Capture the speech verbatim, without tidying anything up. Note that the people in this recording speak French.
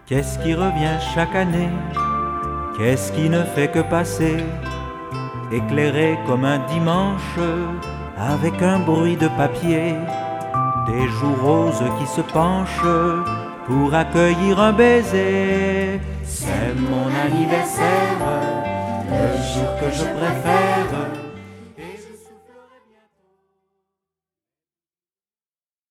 Qu'est-ce qui revient chaque année? Qu'est-ce qui ne fait que passer? Éclairé comme un dimanche, avec un bruit de papier, des joues roses qui se penchent pour accueillir un baiser. C'est mon anniversaire, le jour que je préfère.